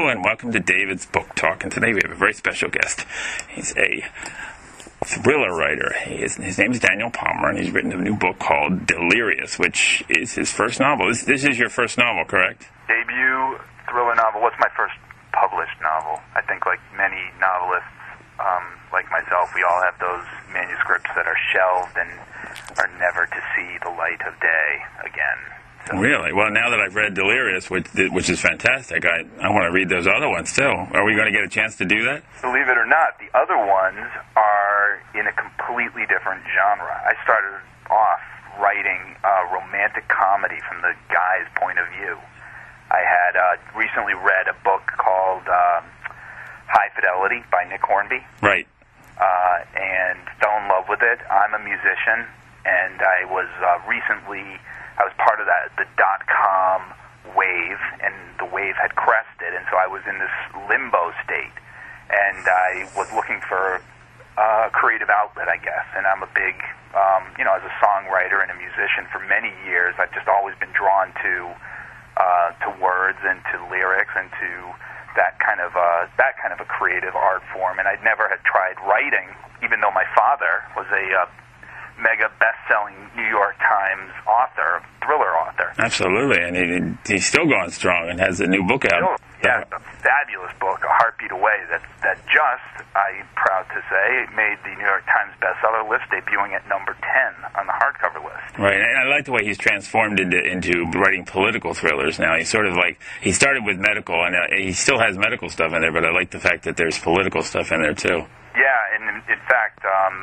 and welcome to David's Book Talk. And today we have a very special guest. He's a thriller writer. His name is Daniel Palmer, and he's written a new book called Delirious, which is his first novel. This is your first novel, correct? Debut thriller novel. What's my first published novel? I think like many novelists, like myself, we all have those manuscripts that are shelved and are never to see the light of day again. So. Really? Well, now that I've read Delirious, which is fantastic, I want to read those other ones too. Are we going to get a chance to do that? Believe it or not, the other ones are in a completely different genre. I started off writing romantic comedy from the guy's point of view. I had recently read a book called High Fidelity by Nick Hornby. Right. And fell in love with it. I'm a musician, and I was I was part of the .com wave, and the wave had crested, and so I was in this limbo state, and I was looking for a creative outlet, I guess, and I'm a big, as a songwriter and a musician for many years, I've just always been drawn to words and to lyrics and to that kind of a creative art form, and I'd never had tried writing, even though my father was a mega best-selling New York Times author, thriller author. Absolutely, and he's still going strong and has a new book out. Yeah, a fabulous book, A Heartbeat Away, that just, I'm proud to say, made the New York Times bestseller list, debuting at number 10 on the hardcover list. Right, and I like the way he's transformed into writing political thrillers now. He's sort of like, he started with medical, and he still has medical stuff in there, but I like the fact that there's political stuff in there, too. Yeah, and in fact,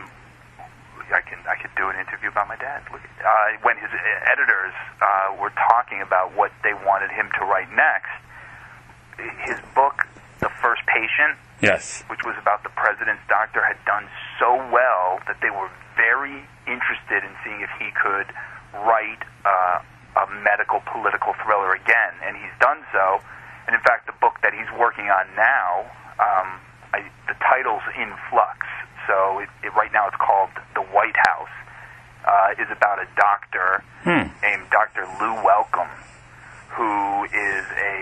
I could do an interview about my dad. When his editors were talking about what they wanted him to write next, his book, The First Patient, yes, which was about the president's doctor, had done so well that they were very interested in seeing if he could write a medical political thriller again, and he's done so. And in fact, the book that he's working on now, the title's in flux. So right now it's called The White House. Is about a doctor named Dr. Lou Welcome, who is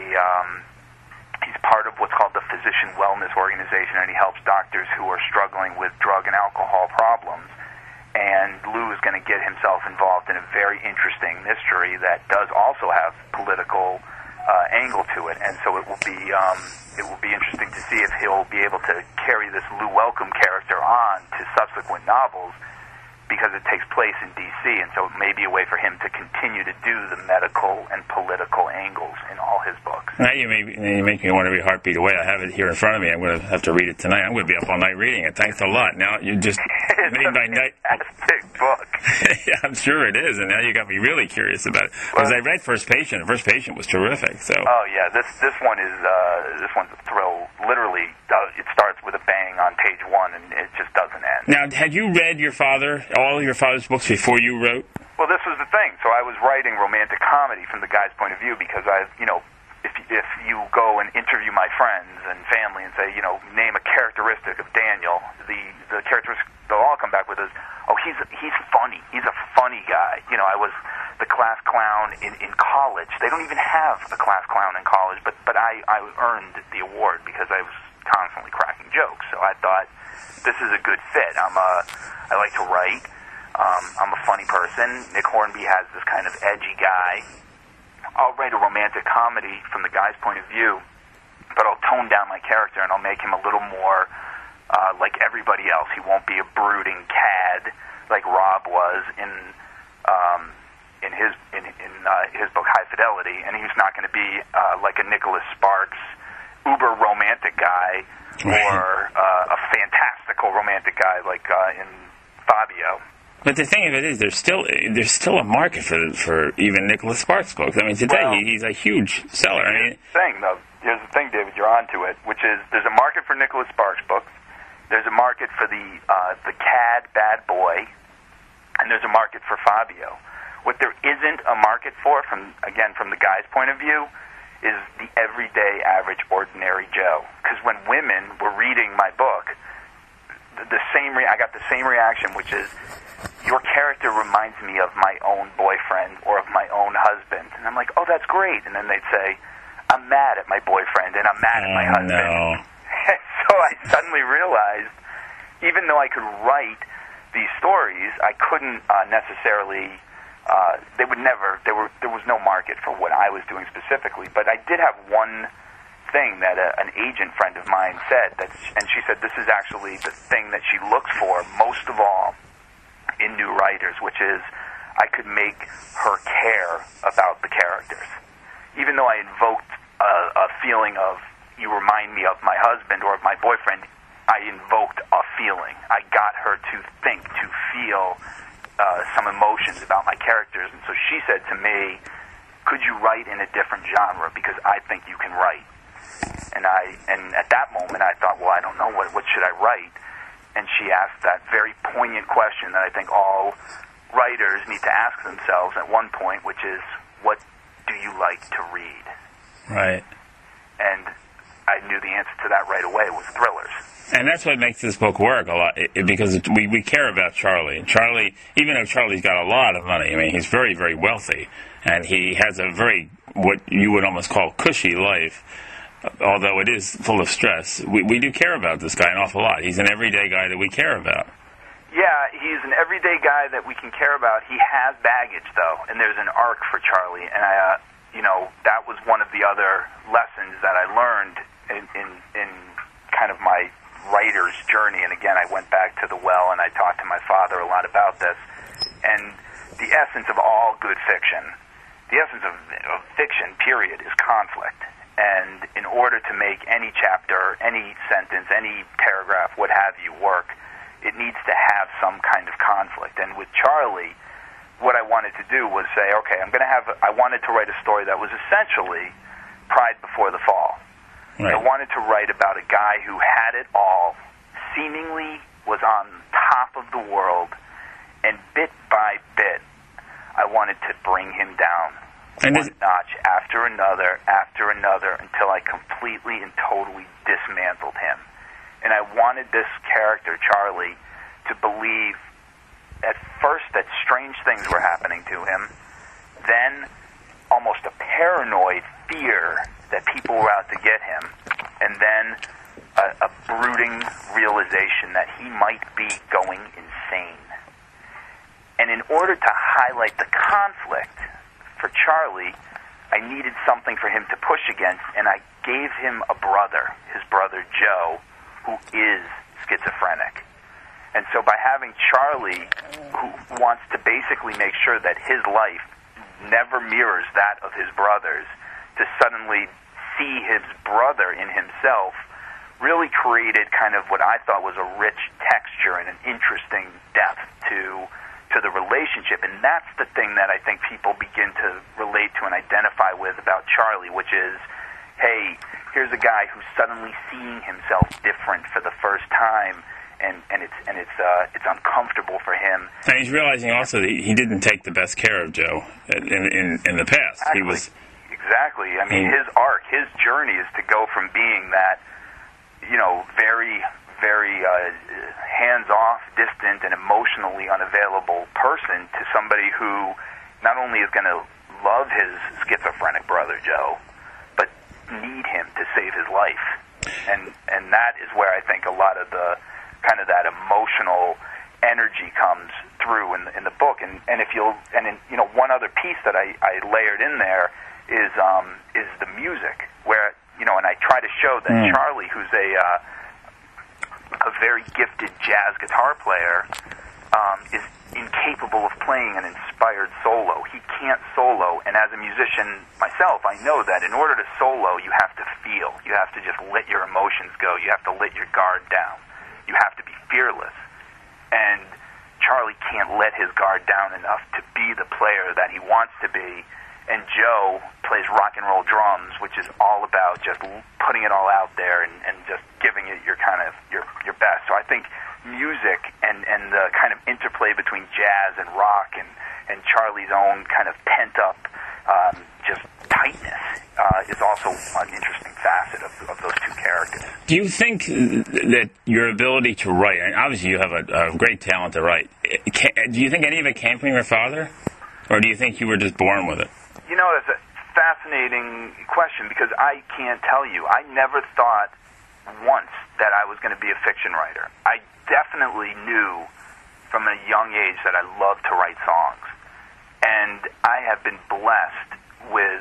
he's part of what's called the Physician Wellness Organization, and he helps doctors who are struggling with drug and alcohol problems. And Lou is going to get himself involved in a very interesting mystery that does also have political angle to it, and so it will be interesting to see if he'll be able to carry this Lou Welcome character on to subsequent novels, because it takes place in D.C., and so it may be a way for him to continue to do the medical and political angles in all his books. Now you make me want to read Heartbeat Away. I have it here in front of me. I'm going to have to read it tonight. I'm going to be up all night reading it. Thanks a lot. Now you just made my night. Fantastic book. Yeah, I'm sure it is, and now you got me really curious about it. Because I read First Patient. First Patient was terrific. So. Oh yeah, this one's a thrill. Literally, it starts with a bang on page 1, and it just doesn't end. Now, had you read all your father's books before you wrote? Well, this was the thing. So I was writing romantic comedy from the guy's point of view, because if you go and interview my friends and family and say, name a characteristic of Daniel, the characteristic they'll all come back with is, oh, he's funny. He's a funny guy. I was the class clown in college. They don't even have a class clown in college, but I earned the award because I was constantly cracking jokes. So I thought, this is a good fit. I like to write. I'm a funny person. Nick Hornby has this kind of edgy guy. I'll write a romantic comedy from the guy's point of view, but I'll tone down my character and I'll make him a little more like everybody else. He won't be a brooding cad like Rob was in his book High Fidelity, and he's not going to be like a Nicholas Sparks uber romantic guy or a fantastical romantic guy like in Fabio. But the thing of it is, there's still a market for even Nicholas Sparks books. I mean, today he's a huge seller. Here's the thing, David. You're onto it, which is there's a market for Nicholas Sparks books. There's a market for the cad bad boy, and there's a market for Fabio. What there isn't a market for, from the guy's point of view, is the everyday, average, ordinary Joe. Because when women were reading my book, I got the same reaction, which is, your character reminds me of my own boyfriend or of my own husband. And I'm like, oh, that's great. And then they'd say, I'm mad at my boyfriend and I'm mad at my husband. No. So I suddenly realized, even though I could write these stories, I couldn't necessarily. They would never. There was no market for what I was doing specifically. But I did have one thing that an agent friend of mine said, and she said this is actually the thing that she looks for most of all in new writers, which is I could make her care about the characters. Even though I invoked a feeling of, you remind me of my husband or of my boyfriend, I invoked a feeling. I got her to think, to feel some emotions about my characters. And so she said to me, could you write in a different genre, because I think you can write. And at that moment I thought, well, I don't know, what should I write? And she asked that very poignant question that I think all writers need to ask themselves at one point, which is, what do you like to read? Right. And I knew the answer to that right away was thrillers. And that's what makes this book work a lot, because we care about Charlie. And Charlie, even though Charlie's got a lot of money, I mean, he's very, very wealthy, and he has a very, what you would almost call, cushy life, although it is full of stress. We do care about this guy an awful lot. He's an everyday guy that we care about. Yeah, he's an everyday guy that we can care about. He has baggage, though, and there's an arc for Charlie. And that was one of the other lessons that I learned in kind of my writer's journey. And again, I went back to the well and I talked to my father a lot about this. And the essence of all good fiction, the essence of fiction, period, is conflict. And in order to make any chapter, any sentence, any paragraph, what have you, work, it needs to have some kind of conflict. And with Charlie, what I wanted to do was say, okay, I wanted to write a story that was essentially Pride Before the Fall. Right. I wanted to write about a guy who had it all, seemingly was on top of the world, and bit by bit, I wanted to bring him down. And one notch after another, until I completely and totally dismantled him. And I wanted this character, Charlie, to believe at first that strange things were happening to him, then almost a paranoid fear that people were out to get him, and then a brooding realization that he might be going insane. And in order to highlight the conflict for Charlie, I needed something for him to push against, and I gave him a brother, his brother Joe, who is schizophrenic. And so by having Charlie, who wants to basically make sure that his life never mirrors that of his brother's, to suddenly see his brother in himself, really created kind of what I thought was a rich texture and an interesting depth to the relationship. And that's the thing that I think people begin to relate to and identify with about Charlie, which is, hey, here's a guy who's suddenly seeing himself different for the first time, and it's uncomfortable for him. And he's realizing also that he didn't take the best care of Joe in the past. Exactly. I mean, his arc, his journey is to go from being that, very, very hands-off, distant, and emotionally unavailable person to somebody who not only is going to love his schizophrenic brother Joe, but need him to save his life. And that is where I think a lot of the kind of that emotional energy comes through in the book. And one other piece that I layered in there is the music, where and I try to show that Charlie, who's a very gifted jazz guitar player, is incapable of playing an inspired solo. He can't solo, and as a musician myself, I know that in order to solo, you have to feel. You have to just let your emotions go. You have to let your guard down. You have to be fearless. And Charlie can't let his guard down enough to be the player that he wants to be. And Joe plays rock and roll drums, which is all about just putting it all out there and just giving it your kind of your best. So I think music and the kind of interplay between jazz and rock and Charlie's own kind of pent up just tightness is also an interesting facet of those two characters. Do you think that your ability to write, and obviously you have a great talent to write, do you think any of it came from your father? Or do you think you were just born with it? That's a fascinating fascinating question because I can't tell you. I never thought once that I was going to be a fiction writer. I definitely knew from a young age that I loved to write songs. And I have been blessed with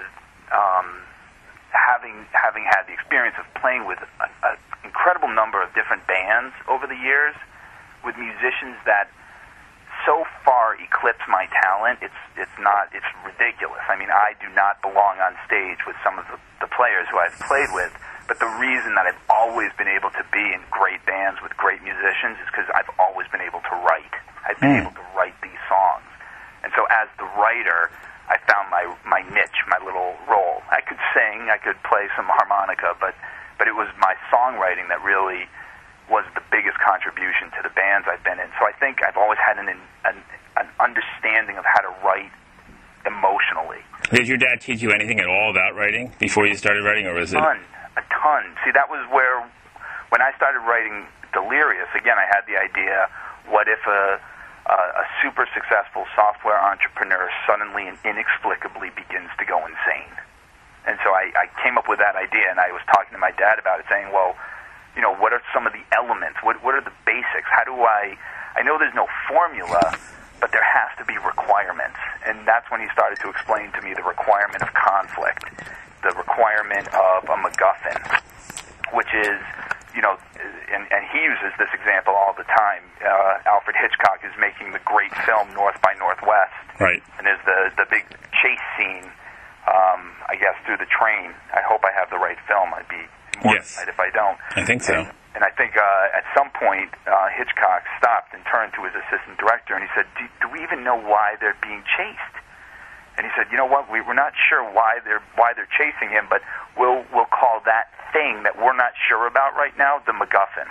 having had the experience of playing with an incredible number of different bands over the years with musicians that so far eclipse my talent. It's ridiculous. I mean, I do not belong on stage with some of the players who I've played with, but the reason that I've always been able to be in great bands with great musicians is because I've always been able to write. I've been able to write these songs. And so as the writer, I found my niche, my little role. I could sing, I could play some harmonica, but it was my songwriting that really was the biggest contribution to the bands I've been in. So I think I've always had an understanding of how to write emotionally. Did your dad teach you anything at all about writing before you started writing, or was it? A ton. See, that was where, when I started writing Delirious, again, I had the idea, what if a super successful software entrepreneur suddenly and inexplicably begins to go insane? And so I came up with that idea, and I was talking to my dad about it, saying, well, you know, what are some of the elements? What are the basics? How do I know there's no formula, but there has to be requirements. And that's when he started to explain to me the requirement of conflict, the requirement of a MacGuffin, which is, you know, and he uses this example all the time. Alfred Hitchcock is making the great film North by Northwest. Right. And there's the big chase scene, I guess, through the train. I hope I have the right film. I'd be mortified if I don't. I think so. And I think at some point Hitchcock stopped and turned to his assistant director and he said, do we even know why they're being chased? And he said, you know what, we're not sure why they're chasing him, but we'll call that thing that we're not sure about right now the MacGuffin.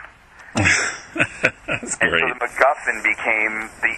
That's great. And so the MacGuffin became the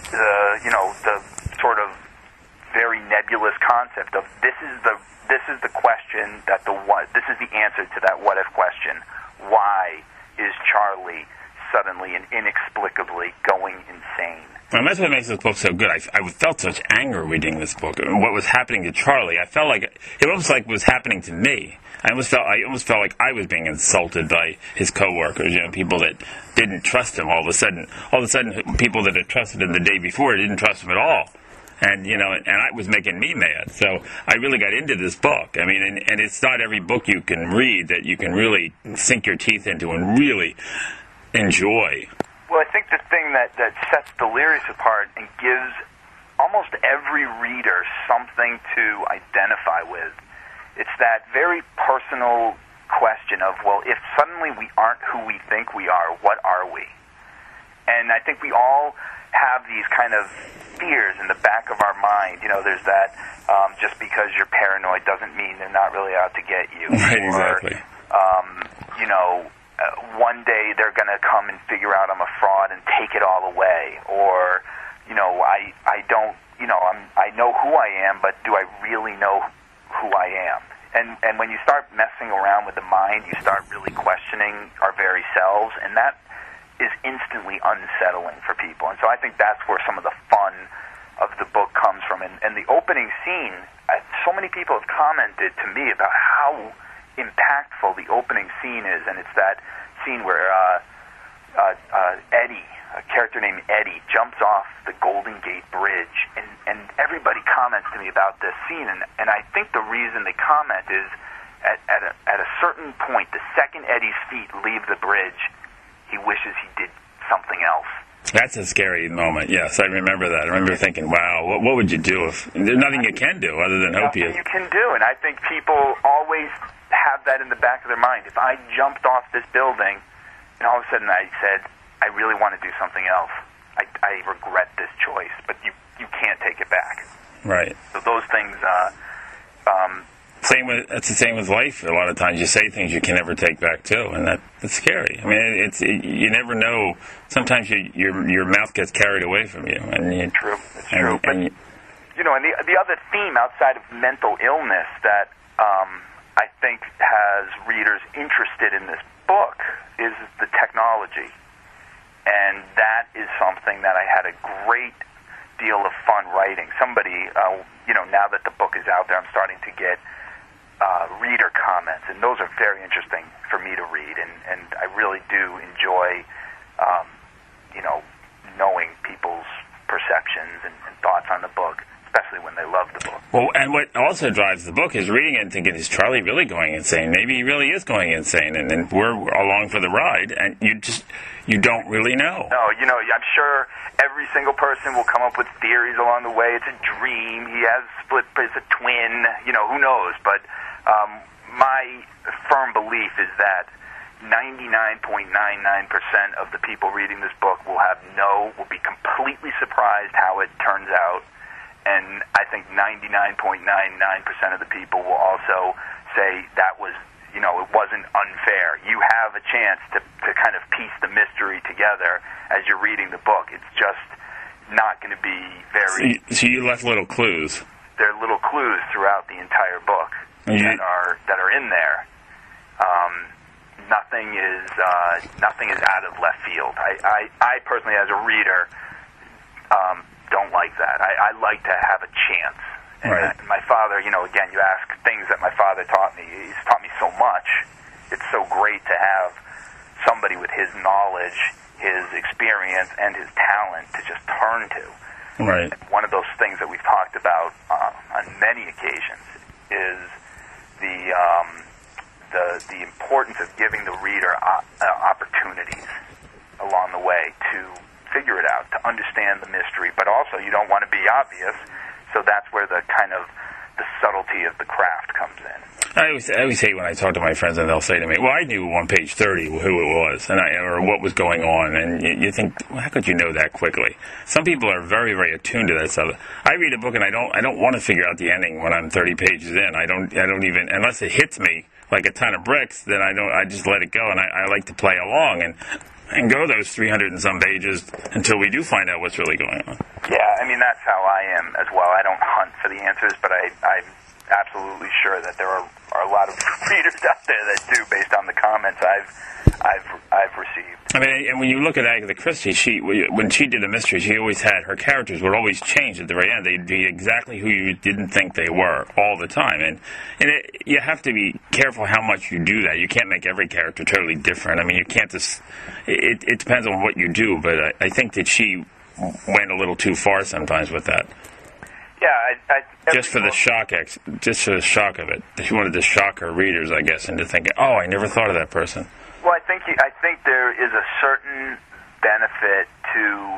sort of very nebulous concept of this is the question that this is the answer to that what if question. Why is Charlie suddenly and inexplicably going insane? And that's what makes this book so good. I felt such anger reading this book. What was happening to Charlie, I felt like it almost like was happening to me. I almost felt like I was being insulted by his coworkers. You know, people that didn't trust him. All of a sudden, people that had trusted him the day before didn't trust him at all. And you know, and it was making me mad. So I really got into this book. I mean, and it's not every book you can read that you can really sink your teeth into and really enjoy. Well, I think the thing that sets Delirious apart and gives almost every reader something to identify with, it's that very personal question of, well, if suddenly we aren't who we think we are, what are we? And I think we all have these kind of fears in the back of our mind. You know, there's that just because you're paranoid doesn't mean they're not really out to get you. Right, exactly. You know, one day they're going to come and figure out I'm a fraud and take it all away. Or, you know, I don't, you know, I know who I am, but do I really know who I am? And when you start messing around with the mind, you start really questioning our very selves, and that is instantly unsettling for people. And so I think that's where some of the fun of the book comes from. And the opening scene, so many people have commented to me about how impactful the opening scene is, and it's that scene where Eddie, a character named Eddie, jumps off the Golden Gate Bridge, and everybody comments to me about this scene, and I think the reason they comment is at a certain point, the second Eddie's feet leave the bridge, he wishes he did something else. That's a scary moment, yes. I remember that. I remember thinking, wow, what would you do if there's nothing you can do other than hope you... Nothing you can do, and I think people always have that in the back of their mind. If I jumped off this building and all of a sudden I said, I really want to do something else, I regret this choice, but you can't take it back. Right. So those things... It's the same with life. A lot of times you say things you can never take back too, and that's scary. I mean, you never know. Sometimes your mouth gets carried away from you. It's true. It's true. But, you know, and the other theme outside of mental illness that I think has readers interested in this book is the technology, and that is something that I had a great deal of fun writing. Somebody, you know, now that the book is out there, I'm starting to get reader comments, and those are very interesting for me to read, and I really do enjoy, knowing people's perceptions and thoughts on the book, especially when they love the book. Well, and what also drives the book is reading it and thinking, is Charlie really going insane? Maybe he really is going insane, and then we're along for the ride, and you don't really know. No, I'm sure every single person will come up with theories along the way. It's a dream. He has it's a twin. Who knows? But my firm belief is that 99.99% of the people reading this book will be completely surprised how it turns out. And I think 99.99% of the people will also say that was, it wasn't unfair. You have a chance to kind of piece the mystery together as you're reading the book. It's just not going to be very... So you left little clues. There are little clues throughout the entire book that are in there. Nothing is out of left field. I personally, as a reader, don't like that. I like to have a chance. And right. My father, again, you ask things that my father taught me. He's taught me so much. It's so great to have somebody with his knowledge, his experience, and his talent to just turn to. Right. And one of those things that we've talked about on many occasions is the importance of giving the reader opportunities along the way to figure it out, to understand the mystery, but also you don't want to be obvious, so that's where the kind of the subtlety of the craft comes in. I always hate when I talk to my friends and they'll say to me, well, I knew on page 30 who it was or what was going on, and you think, well, how could you know that quickly? Some people are very, very attuned to that stuff. I read a book and I don't want to figure out the ending when I'm 30 pages in. I don't even, unless it hits me like a ton of bricks, then I just let it go, and I like to play along and go those 300 and some pages until we do find out what's really going on. Yeah, that's how I am as well. I don't hunt for the answers, but I'm absolutely sure that there are a lot of readers out there that do, based on the comments I've received. And when you look at Agatha Christie, when she did a mystery, she always had, her characters would always change at the very end. They'd be exactly who you didn't think they were all the time. And you have to be careful how much you do that. You can't make every character totally different. You can't just, it depends on what you do, but I think that she went a little too far sometimes with that. Yeah, just for the shock of it. She wanted to shock her readers, I guess, into thinking, oh, I never thought of that person. Well, I think there is a certain benefit to,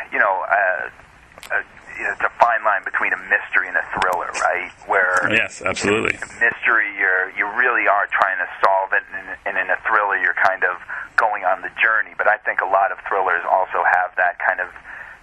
it's a fine line between a mystery and a thriller, right? Where yes, absolutely. A mystery, you really are trying to solve it, and in a thriller, you're kind of going on the journey. But I think a lot of thrillers also have that kind of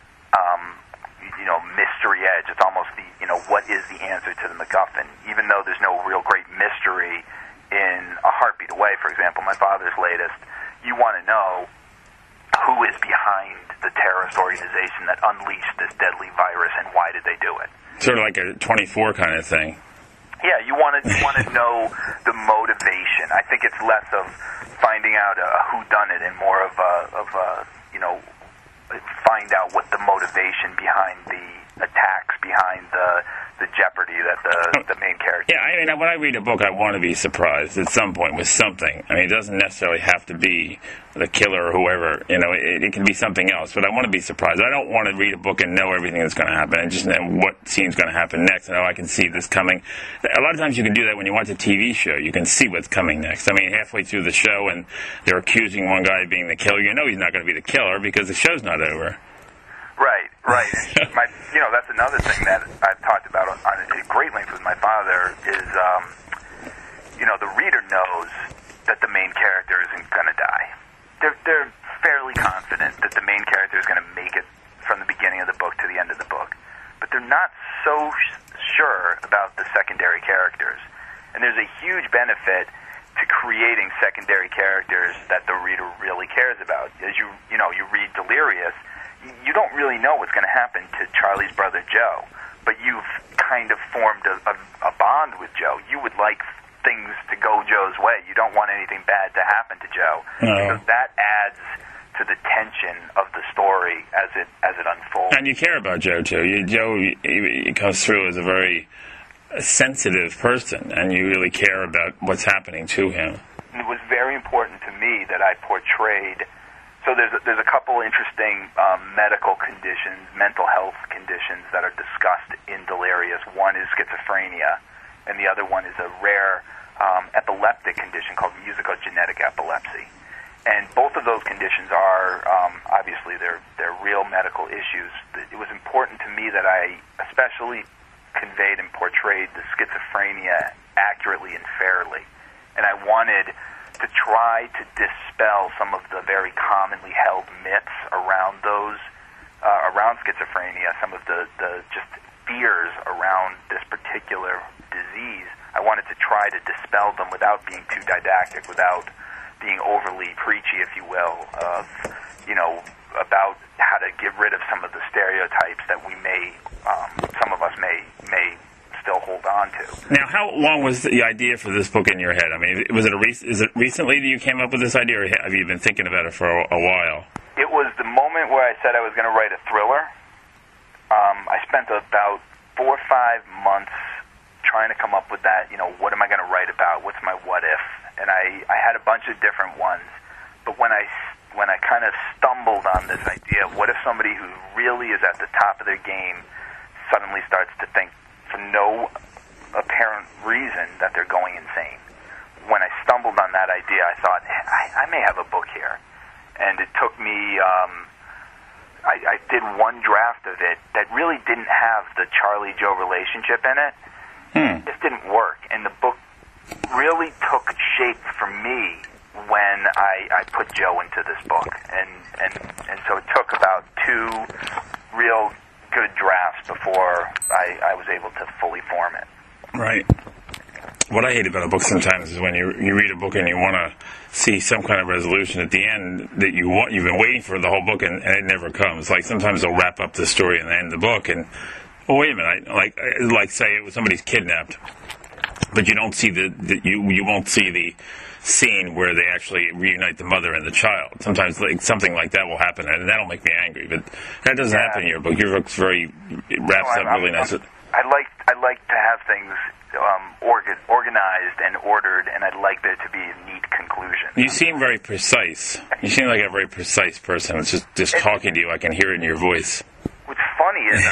mystery edge. It's almost what is the answer to the MacGuffin? Even though there's no real great mystery in A Heartbeat Away, for example, my father's latest, you want to know who is behind the terrorist organization that unleashed this deadly virus, and why did they do it? Sort of like a 24 kind of thing. Yeah, you want to know the motivation. I think it's less of finding out a whodunit and more of a find out what the motivation behind the attacks, behind the jeopardy that the main character... Yeah, when I read a book, I want to be surprised at some point with something. It doesn't necessarily have to be the killer or whoever. It can be something else, but I want to be surprised. I don't want to read a book and know everything that's going to happen and just know what scene's going to happen next, and I can see this coming. A lot of times you can do that when you watch a TV show. You can see what's coming next. Halfway through the show, and they're accusing one guy of being the killer. You know he's not going to be the killer because the show's not over. Right. That's another thing that I've talked about on great length with my father is, the reader knows that the main character isn't going to die. They're fairly confident that the main character is going to make it from the beginning of the book to the end of the book, but they're not so sure about the secondary characters. And there's a huge benefit to creating secondary characters that the reader really cares about. As you read Delirious, you don't really know what's going to happen to Charlie's brother Joe, but you've kind of formed a bond with Joe. You would like things to go Joe's way. You don't want anything bad to happen to Joe. No. So that adds to the tension of the story as it unfolds. And you care about Joe too. Joe he comes through as a very a sensitive person, and you really care about what's happening to him. It was very important to me that I portrayed. So there's a couple interesting medical conditions, mental health conditions that are discussed in Delirious. One is schizophrenia, and the other one is a rare epileptic condition called musicogenetic epilepsy. And both of those conditions are obviously they're real medical issues. It was important to me that I especially conveyed and portrayed the schizophrenia accurately and fairly, and I wanted to try to dispel some of the very commonly held myths around those, around schizophrenia, some of the just fears around this particular disease. I wanted to try to dispel them without being too didactic, without being overly preachy, if you will, of, about how to get rid of some of the stereotypes that we may, some of us may still hold on to. Now, how long was the idea for this book in your head? I mean, is it recently that you came up with this idea, or have you been thinking about it for a while? It was the moment where I said I was going to write a thriller. I spent about 4 or 5 months trying to come up with that, what am I going to write about? What's my what if? And I had a bunch of different ones. But when I kind of stumbled on this idea of what if somebody who really is at the top of their game suddenly starts to think for no apparent reason that they're going insane. When I stumbled on that idea, I thought, I may have a book here. And it took me, I did one draft of it that really didn't have the Charlie-Joe relationship in it. It just didn't work. And the book really took shape for me when I put Joe into this book. And so it took about 2 real good drafts before I was able to fully form it. Right. What I hate about a book sometimes is when you read a book and you want to see some kind of resolution at the end that you've been waiting for the whole book and it never comes. Like sometimes they'll wrap up the story and end the book and, oh wait a minute, like say it was somebody's kidnapped, but you don't see you won't see the scene where they actually reunite the mother and the child. Sometimes something like that will happen, and that'll make me angry. But that doesn't happen in your book. Your book's wraps up really nice. I like to have things organized and ordered, and I'd like there to be a neat conclusion. You seem very precise. You seem like a very precise person. It's just talking to you, I can hear it in your voice. What's funny is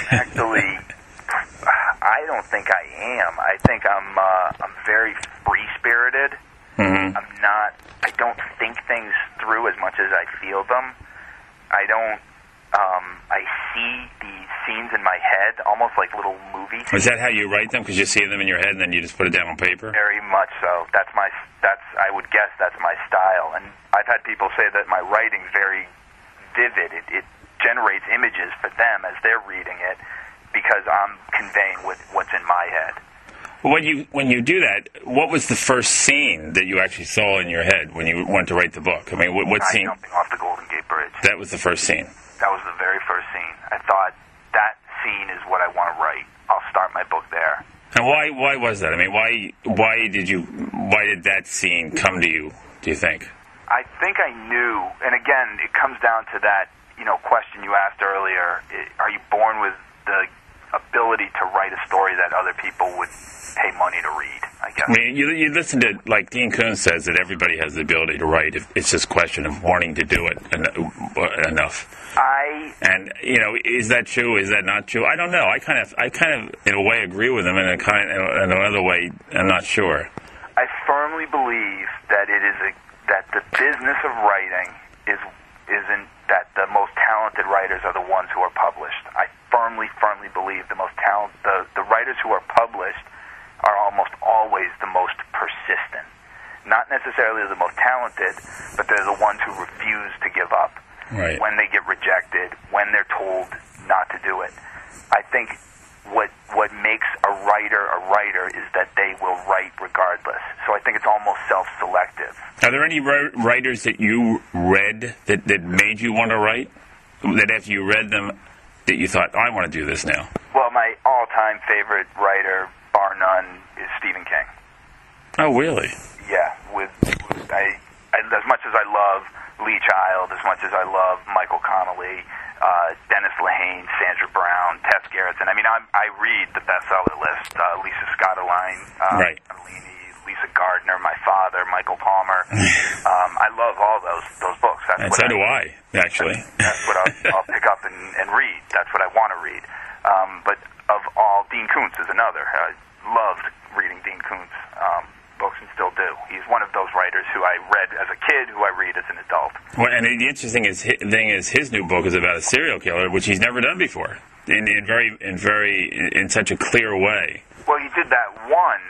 I don't think I am. I think I'm very free-spirited. Mm-hmm. I don't think things through as much as I feel them. I see the scenes in my head almost like little movies. Is that how you write them? Because you see them in your head and then you just put it down on paper? Very much so. I would guess that's my style. And I've had people say that my writing's very vivid. It generates images for them as they're reading it because I'm conveying what's in my head. When you do that, what was the first scene that you actually saw in your head when you went to write the book? I mean, what scene? Jumping off the Golden Gate Bridge. That was the first scene. That was the very first scene. I thought that scene is what I want to write. I'll start my book there. And why was that? I mean, why did that scene come to you? Do you think? I think I knew, and again, it comes down to that question you asked earlier. Are you born with the ability to write a story that other people would pay money to read, I guess? I mean, you listen to, like Dean Koontz says, that everybody has the ability to write. It's just a question of wanting to do it enough. And is that true? Is that not true? I don't know. I kind of, in a way, agree with him, and in another way, I'm not sure. I firmly believe that that the business of writing isn't that the most talented writers are the ones who are published. I firmly believe the writers who are published are almost always the most persistent. Not necessarily the most talented, but they're the ones who refuse to give up. Right. When they get rejected, when they're told not to do it. I think what makes a writer is that they will write regardless. So I think it's almost self-selective. Are there any writers that you read that made you want to write? That after you read them, that you thought, I want to do this now? Well, my all-time favorite writer, bar none, is Stephen King. Oh, really? Yeah. As much as I love Lee Child as much as I love Michael Connelly, Dennis Lehane, Sandra Brown, Tess Gerritsen. I mean, I read the bestseller list, Lisa Scottoline, right. Lisa Gardner, my father, Michael Palmer. I love all those books. And so do I, actually. That's what I'll pick up and read. That's what I want to read. But of all, Dean Koontz is another. I loved reading Dean Koontz books and still do. He's one of those writers who I read as a kid, who I read as an adult. Well, and the interesting thing is his new book is about a serial killer, which he's never done before, in such a clear way. Well, he did that one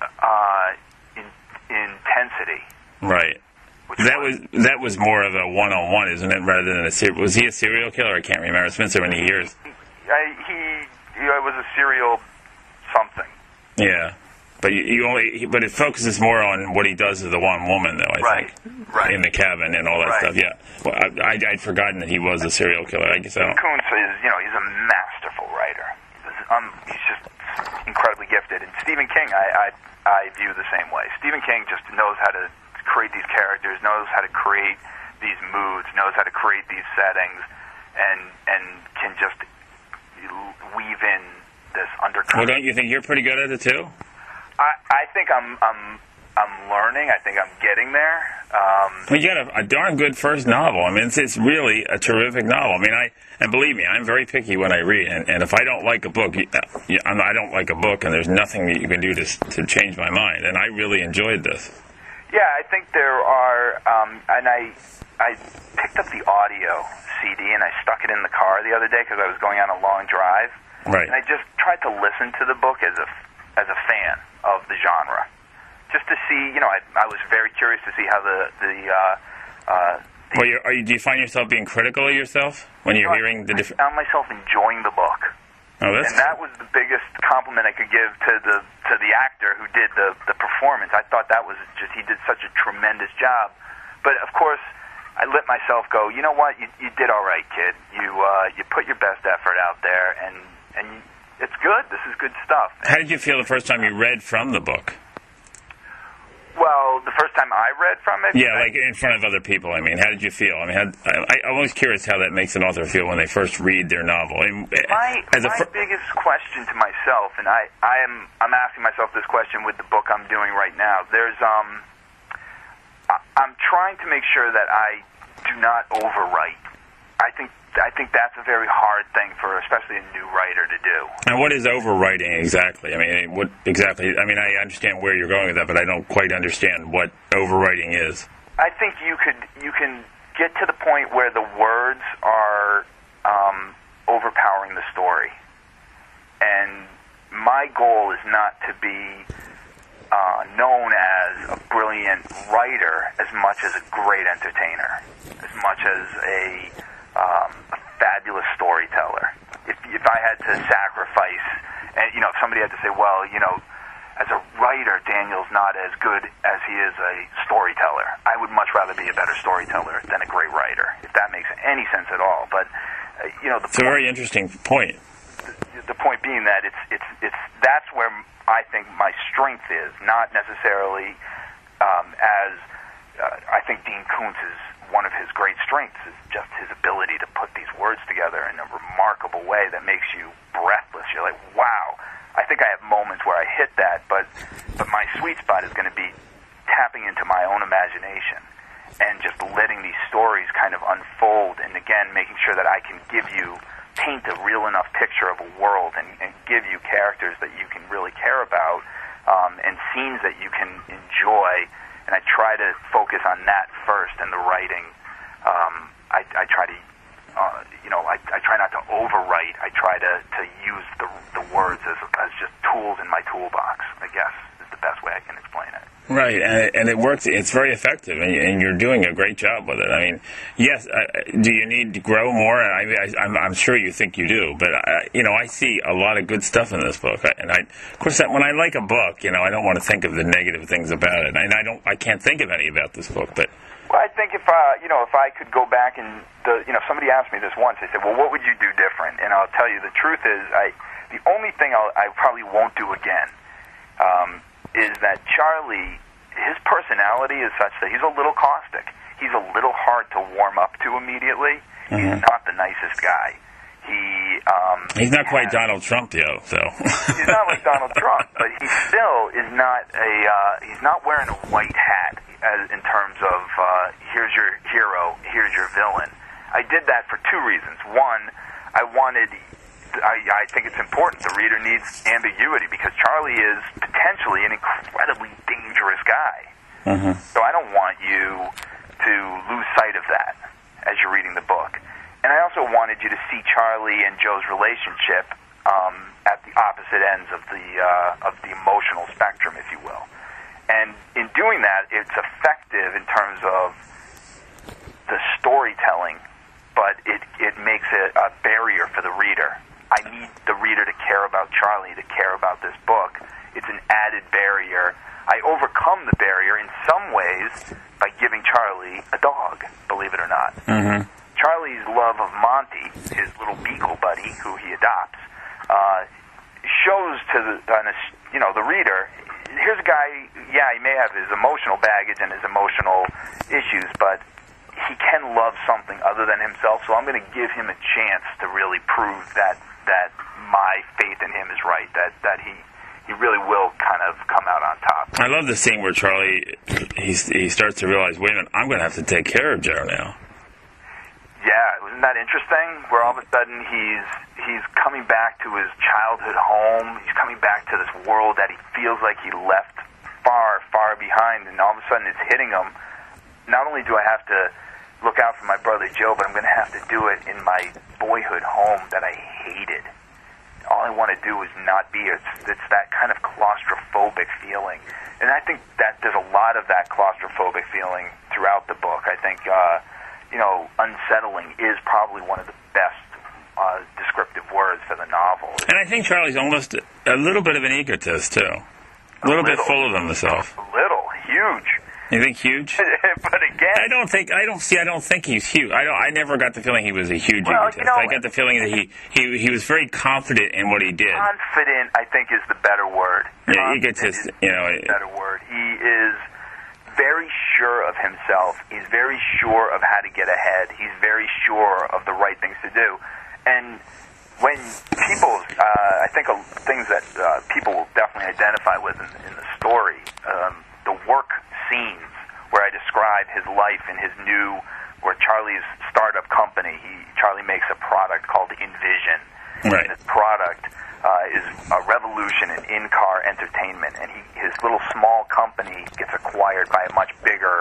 Intensity. Right. That was more of a one-on-one, isn't it, rather than a serial? Was he a serial killer? I can't remember. It's been so many years. He was a serial something. Yeah. But but it focuses more on what he does to the one woman, though. I think, right, in the cabin and all that stuff. Yeah, well, I'd forgotten that he was a serial killer. I guess I don't. Koontz is, he's a masterful writer. He's just incredibly gifted. And Stephen King, I view the same way. Stephen King just knows how to create these characters, knows how to create these moods, knows how to create these settings, and can just weave in this undercurrent. Well, don't you think you're pretty good at it too? I think I'm learning. I think I'm getting there. Well, you got a darn good first novel. I mean, it's really a terrific novel. I mean, and believe me, I'm very picky when I read, and if I don't like a book, I don't like a book, and there's nothing that you can do to change my mind. And I really enjoyed this. Yeah, I think there are, and I picked up the audio CD and I stuck it in the car the other day because I was going on a long drive. Right. And I just tried to listen to the book as a fan of the genre, just to see. I was very curious to see how Well, do you find yourself being critical of yourself when you're hearing the different? I found myself enjoying the book. Oh, that's and that was the biggest compliment I could give to the actor who did the performance. I thought that was he did such a tremendous job. But of course, I let myself go. You know what? You did all right, kid. You put your best effort out there, and it's good. This is good stuff. How did you feel the first time you read from the book? Well, the first time I read from it? Yeah, like in front of other people. I mean, how did you feel? I mean, I'm always curious how that makes an author feel when they first read their novel. My biggest question to myself, and I'm asking myself this question with the book I'm doing right now. I'm trying to make sure that I do not overwrite. I think that's a very hard thing for especially a new writer to do. And what is overwriting exactly? I mean, what exactly? I mean, I understand where you're going with that, but I don't quite understand what overwriting is. I think you can get to the point where the words are overpowering the story. And my goal is not to be known as a brilliant writer as much as a great entertainer, as much as a fabulous storyteller. If I had to sacrifice, and if somebody had to say, well, as a writer, Daniel's not as good as he is a storyteller, I would much rather be a better storyteller than a great writer, if that makes any sense at all. But it's a very interesting point. The point being that it's that's where I think my strength is, not necessarily I think Dean Koontz is one of his great strengths is just his ability to put these words together in a remarkable way that makes you breathless. You're like, wow. I think I have moments where I hit that, but my sweet spot is going to be tapping into my own imagination and just letting these stories kind of unfold, and again, making sure that I can paint a real enough picture of a world and give you characters that you can really care about, and scenes that you can enjoy. And I try to focus on that first in the writing. I try to, I try not to overwrite. I try to use the words as just tools in my toolbox, I guess, is the best way I can explain it. Right, and it works. It's very effective, and you're doing a great job with it. I mean, yes. Do you need to grow more? I'm sure you think you do, but I see a lot of good stuff in this book. And of course, when I like a book, I don't want to think of the negative things about it, and I can't think of any about this book. But well, I think if I could go back and somebody asked me this once, they said, well, what would you do different? And I'll tell you the truth is, the only thing I probably won't do again. Is that Charlie, his personality is such that he's a little caustic. he's a little hard to warm up to immediately. He's not the nicest guy. He's not quite Donald Trump, though. So he's not like Donald Trump, but he still is not he's not wearing a white hat in terms of here's your hero, here's your villain. I did that for two reasons. One, I think it's important. The reader needs ambiguity because Charlie is potentially an incredibly dangerous guy. So I don't want you to lose sight of that as you're reading the book. And I also wanted you to see Charlie and Joe's relationship at the opposite ends of the emotional spectrum, if you will. And in doing that, it's effective in terms of the storytelling, but it makes it a barrier for the reader. I need the reader to care about Charlie, to care about this book. It's an added barrier. I overcome the barrier in some ways by giving Charlie a dog, believe it or not. Charlie's love of Monty, his little beagle buddy, who he adopts, shows to the reader, here's a guy, yeah, he may have his emotional baggage and his emotional issues, but he can love something other than himself, so I'm going to give him a chance to really prove that my faith in him is right, that he really will kind of come out on top. I love the scene where Charlie, he starts to realize, wait a minute, I'm going to have to take care of Joe now. Yeah, wasn't that interesting? Where all of a sudden he's coming back to his childhood home. He's coming back to this world that he feels like he left far, far behind, and all of a sudden it's hitting him. Not only do I have to look out for my brother Joe, but I'm going to have to do it in my boyhood home that I hated. All I want to do is not be here. It's that kind of claustrophobic feeling. And I think that there's a lot of that claustrophobic feeling throughout the book. I think unsettling is probably one of the best descriptive words for the novel. And I think Charlie's almost a little bit of an egotist, too. A little bit full of himself. A little. Huge. You think huge? But again, I don't think he's huge. I never got the feeling he was a huge egotist. I got the feeling that he was very confident in what he did. Confident, I think, is the better word. Yeah, egotist, is the better word. He is very sure of himself. He's very sure of how to get ahead. He's very sure of the right things to do. And when people, I think things that people will definitely identify with in the story, the work scenes where I describe his life in his where Charlie's startup company, Charlie makes a product called Envision. Right. This product is a revolution in in-car entertainment, and his little small company gets acquired by a much bigger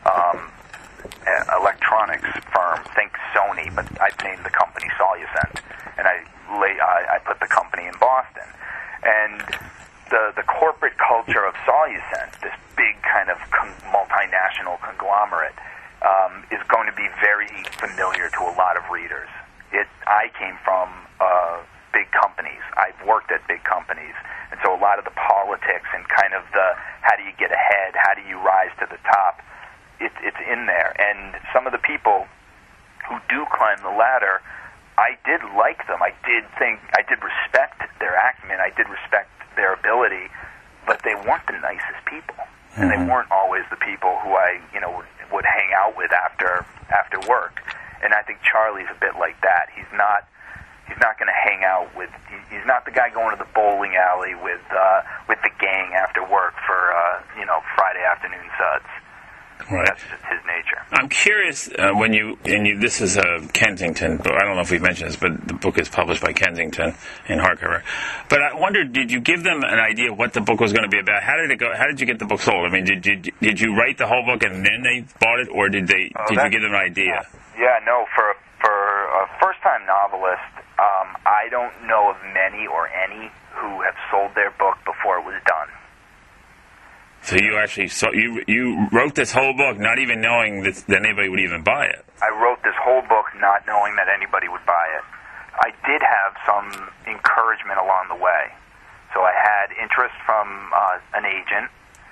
electronics firm. Think Sony, but I've named the company Solucent, and I put the company in Boston. And the corporate culture of Solucent, this big kind of multinational conglomerate, is going to be very familiar to a lot of readers. I came from big companies. I've worked at big companies, and so a lot of the politics and kind of the how do you get ahead, how do you rise to the top, it's in there. And some of the people who do climb the ladder, I did like them. I did respect their acumen. I did respect their ability, but they weren't the nicest people, and they weren't always the people who I would hang out with after work. And I think Charlie's a bit like that. He's not going to hang out with. He's not the guy going to the bowling alley with the gang after work for Friday afternoon suds. Right. That's just his nature. I'm curious when you this is a Kensington book. I don't know if we've mentioned this, but the book is published by Kensington in hardcover. But I wondered, did you give them an idea what the book was going to be about? How did it go? How did you get the book sold? I mean, did you write the whole book and then they bought it, or did you give them an idea? Yeah, no. For a first-time novelist, I don't know of many or any who have sold their book before it was done. So you actually you wrote this whole book not even knowing that anybody would even buy it. I wrote this whole book not knowing that anybody would buy it. I did have some encouragement along the way. So I had interest from an agent,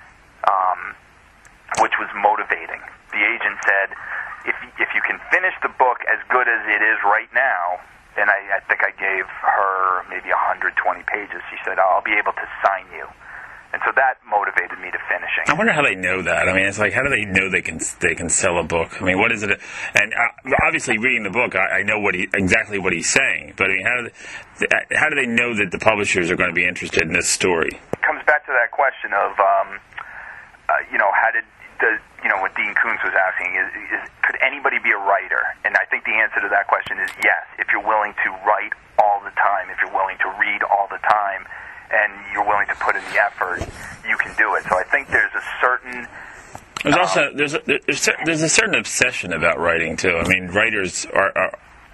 which was motivating. The agent said, if you can finish the book as good as it is right now, and I think I gave her maybe 120 pages, she said, I'll be able to sign you. And so that motivated me to finishing. I wonder how they know that. I mean, it's like, how do they know they can sell a book? I mean, what is it? And obviously, reading the book, I know exactly what he's saying. But I mean, how do they know that the publishers are going to be interested in this story? It comes back to that question of, what Dean Koontz was asking is could anybody be a writer? And I think the answer to that question is yes. If you're willing to write all the time, if you're willing to read all the time, and you're willing to put in the effort, you can do it. So I think there's a certain... There's also there's a certain obsession about writing too. I mean, writers are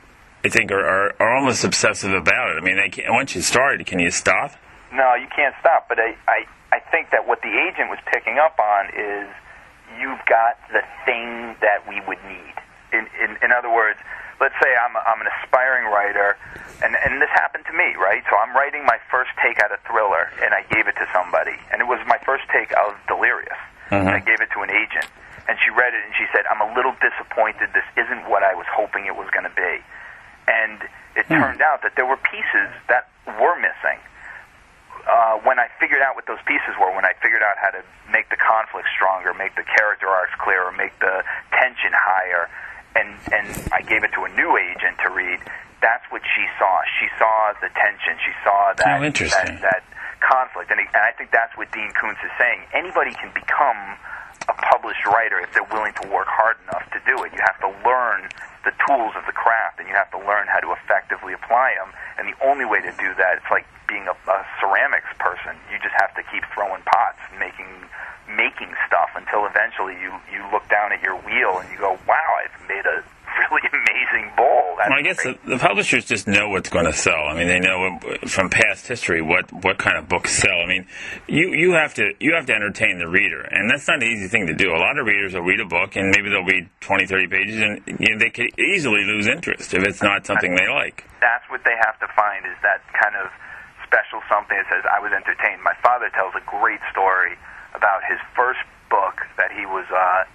almost obsessive about it. I mean, once you start, can you stop? No, you can't stop. But I think that what the agent was picking up on is you've got the thing that we would need. In other words, let's say I'm an aspiring writer, and this happened to me, right? So I'm writing my first take out of Thriller, and I gave it to somebody, and it was my first take of Delirious. And I gave it to an agent, and she read it, and she said, I'm a little disappointed. This isn't what I was hoping it was going to be. And it turned out that there were pieces that were missing. When I figured out what those pieces were, when I figured out how to make the conflict stronger, make the character arcs clearer, make the tension higher, and I gave it to a new agent to read, that's what she saw. She saw the tension. She saw that that conflict. And I think that's what Dean Koontz is saying. Anybody can become a published writer if they're willing to work hard enough to do it. You have to learn the tools of the craft, and you have to learn how to effectively apply them. And the only way to do that, it's like being a ceramics person. You just have to keep throwing pots and making stuff until eventually you look down at your wheel and you go, wow, I've made a really amazing bowl. Well, I guess the publishers just know what's going to sell. I mean, they know from past history what kind of books sell. I mean, you have to entertain the reader, and that's not an easy thing to do. A lot of readers will read a book, and maybe they'll read 20, 30 pages, and they could easily lose interest if it's not something they like. That's what they have to find, is that kind of special something that says, I was entertained. My father tells a great story about his first book that he was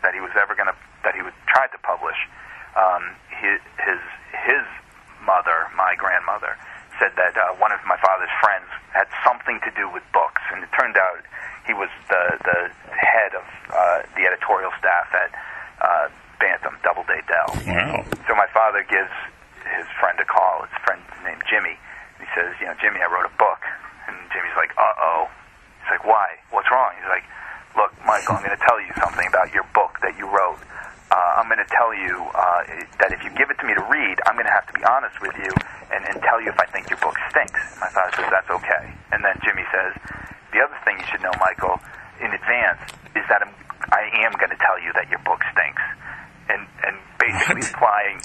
tried to publish. His mother, my grandmother, said that one of my father's friends had something to do with books, and it turned out he was the head of the editorial staff at Bantam Doubleday Dell. Wow. So my father gives his friend a call. His friend named Jimmy. He says, Jimmy, I wrote a book. And Jimmy's like, uh-oh. He's like, why? What's wrong? He's like, look, Michael, I'm going to tell you something about your book that you wrote. I'm going to tell you that if you give it to me to read, I'm going to have to be honest with you and tell you if I think your book stinks. My father says, that's okay. And then Jimmy says, the other thing you should know, Michael, in advance, is that I am going to tell you that your book stinks. And basically implying,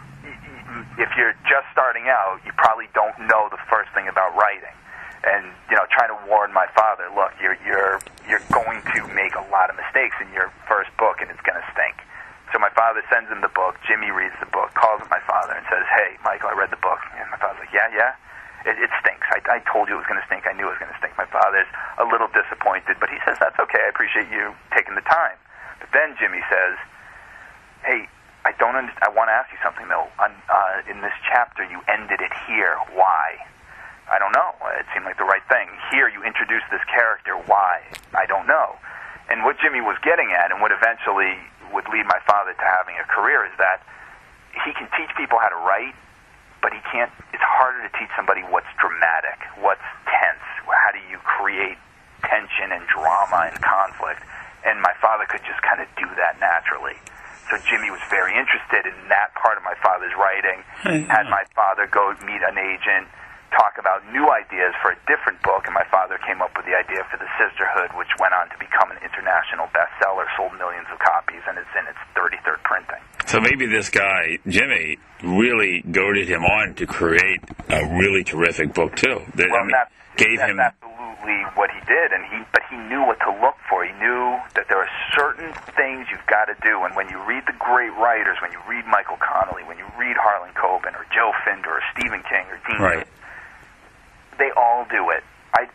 if you're just starting out, you probably don't know the first thing about writing. And, trying to warn my father, look, you're going to make a lot of mistakes in your first book, and it's going to stink. So my father sends him the book. Jimmy reads the book, calls up my father, and says, hey, Michael, I read the book. And my father's like, yeah, it stinks. I told you it was going to stink. I knew it was going to stink. My father's a little disappointed, but he says, that's okay. I appreciate you taking the time. But then Jimmy says, hey, I want to ask you something, though. In this chapter, you ended it here. Why? I don't know. It seemed like the right thing. Here, you introduced this character. Why? I don't know. And what Jimmy was getting at, and what eventually would lead my father to having a career, is that he can teach people how to write, but he can't. It's harder to teach somebody what's dramatic, what's tense. How do you create tension and drama and conflict? And my father could just kind of do that naturally. So Jimmy was very interested in that part of my father's writing. Had my father go meet an agent, talk about new ideas for a different book, and my father came up with the idea for The Sisterhood, which went on to become an international bestseller, sold millions of copies, and it's in its 33rd printing. So maybe this guy, Jimmy, really goaded him on to create a really terrific book, too. That's absolutely what he did, but he knew what to look for. He knew that there are certain things you've got to do, and when you read the great writers, when you read Michael Connelly, when you read Harlan Coben, or Joe Finder, or Stephen King, or Dean Right. They all do it. I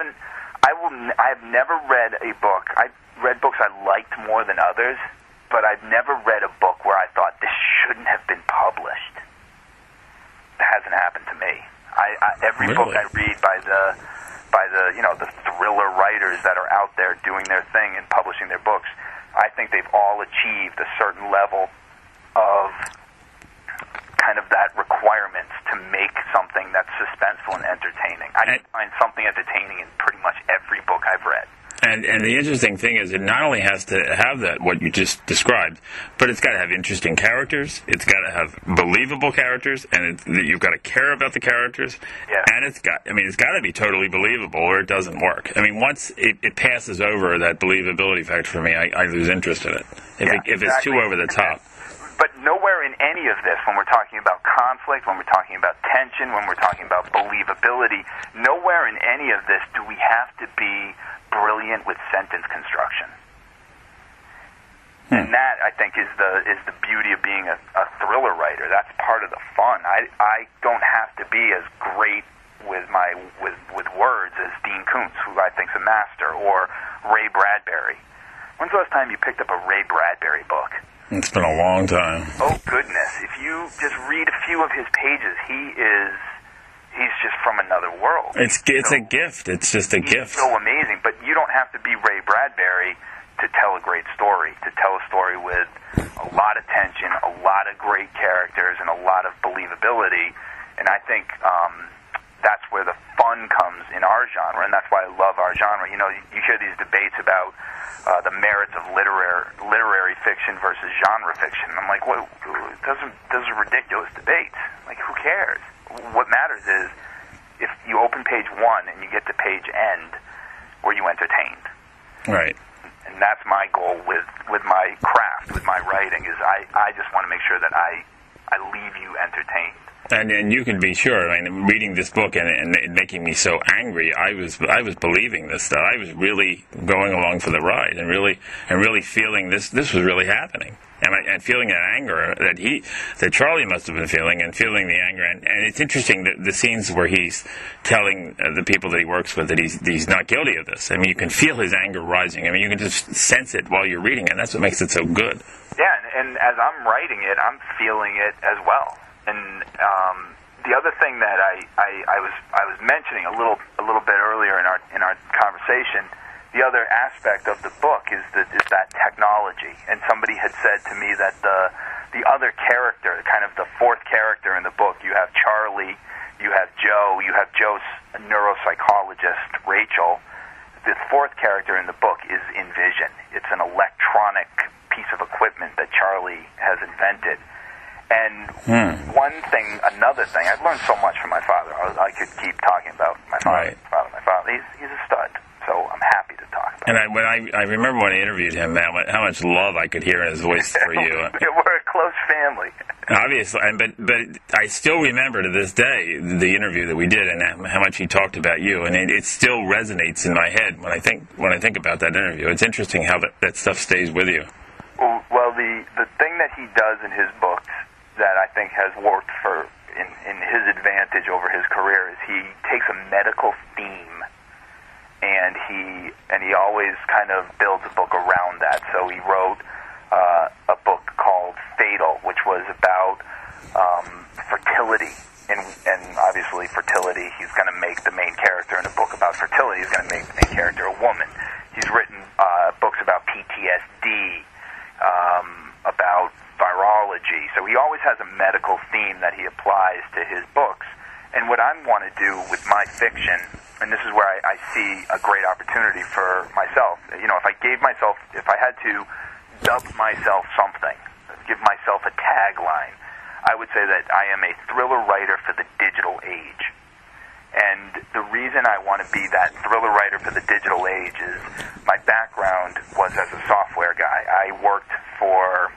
have never read a book. I've read books I liked more than others, but I've never read a book where I thought this shouldn't have been published. That hasn't happened to me. Every book I read by the by the the thriller writers that are out there doing their thing and publishing their books. I think they've all achieved a certain level of kind of that requirements to make something that's suspenseful and entertaining. I can find something entertaining in pretty much every book I've read. And the interesting thing is, it not only has to have that, what you just described, but it's got to have interesting characters, it's got to have believable characters, and you've got to care about the characters, and it's got to be totally believable, or it doesn't work. I mean, once it passes over that believability factor for me, I lose interest in it. If it's too over the top. But nowhere in any of this, when we're talking about conflict, when we're talking about tension, when we're talking about believability, nowhere in any of this do we have to be brilliant with sentence construction. And that, I think, is the beauty of being a thriller writer. That's part of the fun. I don't have to be as great with words as Dean Koontz, who I think's a master, or Ray Bradbury. When's the last time you picked up a Ray Bradbury book? It's been a long time. Oh, goodness. If you just read a few of his pages, he's just from another world. It's a gift. It's just a gift. So amazing. But you don't have to be Ray Bradbury to tell a great story, to tell a story with a lot of tension, a lot of great characters, and a lot of believability. And I think that's where the fun comes in our genre, and that's why I love our genre. You hear these debates about the merits of literary fiction versus genre fiction. I'm like, what? Those are ridiculous debates. Like, who cares? What matters is if you open page 1 and you get to page end, were you entertained? Right. And that's my goal with my craft, with my writing, is I just want to make sure that I leave you entertained. And you can be sure. I mean, reading this book and it making me so angry, I was believing this stuff. I was really going along for the ride and really feeling this was really happening. And feeling that anger that Charlie must have been feeling, and feeling the anger. And it's interesting that the scenes where he's telling the people that he works with that he's not guilty of this. I mean, you can feel his anger rising. I mean, you can just sense it while you're reading it. And that's what makes it so good. Yeah, and as I'm writing it, I'm feeling it as well. And the other thing that I was mentioning a little bit earlier in our conversation, the other aspect of the book is that technology. And somebody had said to me that the other character, kind of the fourth character in the book, you have Charlie, you have Joe, you have Joe's neuropsychologist, Rachel. The fourth character in the book is Envision. It's an electronic piece of equipment that Charlie has invented. And another thing, I've learned so much from my father. I could keep talking about my father. Right. My father, he's a stud. So I'm happy to talk about it. And I remember when I interviewed him, how much love I could hear in his voice for you. We're a close family. Obviously, but I still remember to this day the interview that we did and how much he talked about you, and it still resonates in my head when I think about that interview. It's interesting how that stuff stays with you. Well, the thing that he does in his books that I think has worked in his advantage over his career is he takes a medical theme and he always kind of builds a book around that. So he wrote a book called Fatal, which was about fertility, and obviously fertility. He's going to make the main character in a book about fertility. He's going to make the main character a woman. He's written books about PTSD, about virology. So he always has a medical theme that he applies to his books. And what I want to do with my fiction, and this is where I see a great opportunity for myself. If I had to dub myself something, give myself a tagline, I would say that I am a thriller writer for the digital age. And the reason I want to be that thriller writer for the digital age is my background was as a software guy. I worked for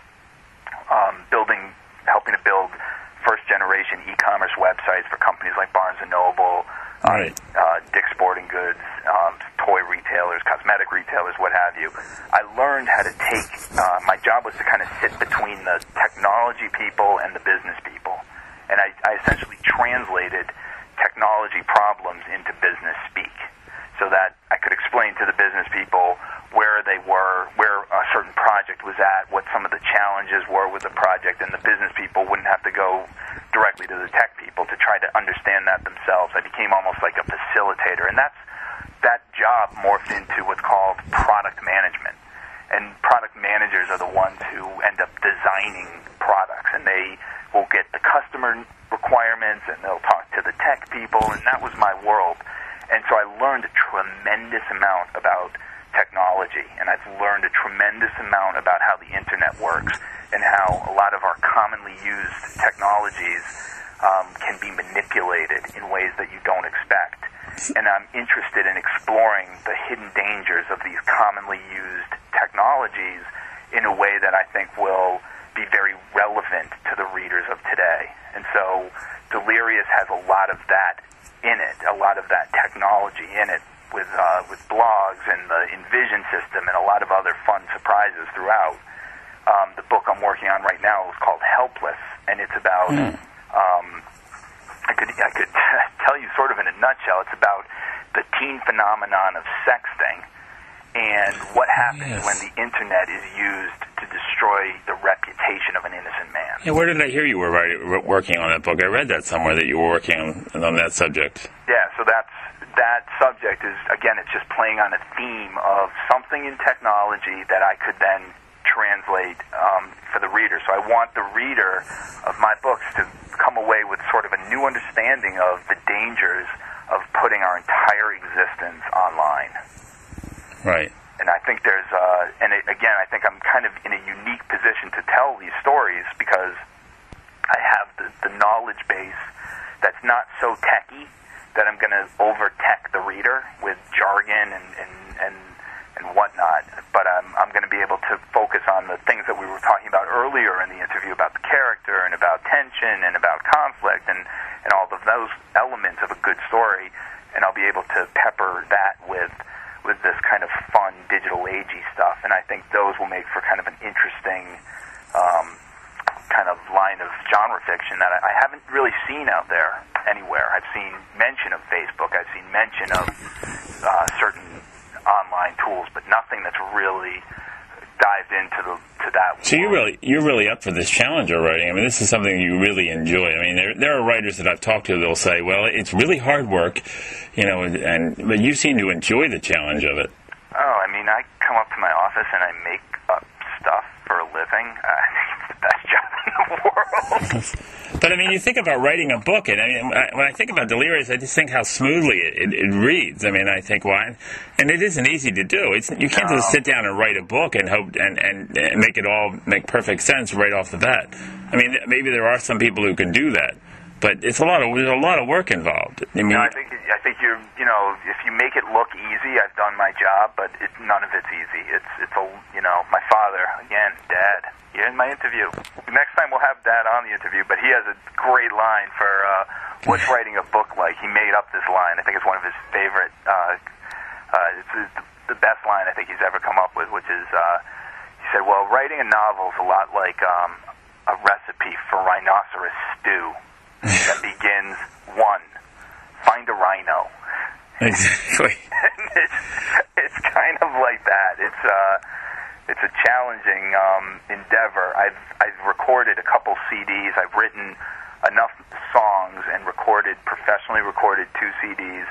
helping to build first-generation e-commerce websites for companies like Barnes & Noble, right. Dick's Sporting Goods, toy retailers, cosmetic retailers, what have you. I learned how to take, my job was to kind of sit between the technology people and the business people. And I essentially translated technology problems into business speak so that I could explain to the business people where they were, where a certain project was at, what some of the challenges were with the project, and the business people wouldn't have to go directly to the tech people to try to understand that themselves. I became almost like a facilitator, and that job morphed into what's called product management. And product managers are the ones who end up designing products, and they will get the customer requirements, and they'll talk to the tech people, and that was my world. And so I learned a tremendous amount about technology, and I've learned a tremendous amount about how the internet works and how a lot of our commonly used technologies can be manipulated in ways that you don't expect. And I'm interested in exploring the hidden dangers of these commonly used technologies in a way that I think will be very relevant to the readers of today. And so Delirious has a lot of that in it, a lot of that technology in it, with blogs and the Envision system and a lot of other fun surprises throughout. The book I'm working on right now is called Helpless, and it's about I could tell you sort of in a nutshell, it's about the teen phenomenon of sexting and what happens when the internet is used to destroy the reputation of an innocent man. Yeah, where did I hear you were working on that book? I read that somewhere, that you were working on that subject. Yeah, so that subject is, again, it's just playing on a theme of something in technology that I could then translate for the reader. So I want the reader of my books to come away with sort of a new understanding of the dangers of putting our entire existence online. Right. And I think there's, again, I think I'm kind of in a unique position to tell these stories because I have the knowledge base that's not so techy that I'm going to over-tech the reader with jargon and whatnot. But I'm going to be able to focus on the things that we were talking about earlier in the interview about the character and about tension and about conflict and all of those elements of a good story. And I'll be able to pepper that with this kind of fun digital agey stuff. And I think those will make for kind of an interesting kind of line of genre fiction that I haven't really seen out there anywhere. I've seen mention of Facebook. I've seen mention of certain online tools, but nothing that's really dived into that. So you're really up for this challenge of writing. I mean, this is something you really enjoy. I mean, there are writers that I've talked to. They'll say, "Well, it's really hard work," but you seem to enjoy the challenge of it. Oh, I mean, I come up to my office and I make up stuff for a living. I think it's the best job in the world. But I mean, you think about writing a book, and I mean, when I think about Delirious, I just think how smoothly it reads. I mean, I think and it isn't easy to do. You can't just sit down and write a book and hope and make it all make perfect sense right off the bat. I mean, maybe there are some people who can do that, but there's a lot of work involved. I mean, I think you're, if you make it look easy, I've done my job, but none of it's easy. It's my father, again, Dad. You're in my interview. Next time we'll have Dad on the interview, but he has a great line for what's writing a book like. He made up this line. I think it's one of his favorite. It's the best line I think he's ever come up with, which is he said, "Well, writing a novel is a lot like a recipe for rhinoceros stew that begins 1, find a rhino." Exactly. It's kind of like that. It's a challenging endeavor. I've recorded a couple CDs. I've written enough songs and professionally recorded 2 CDs,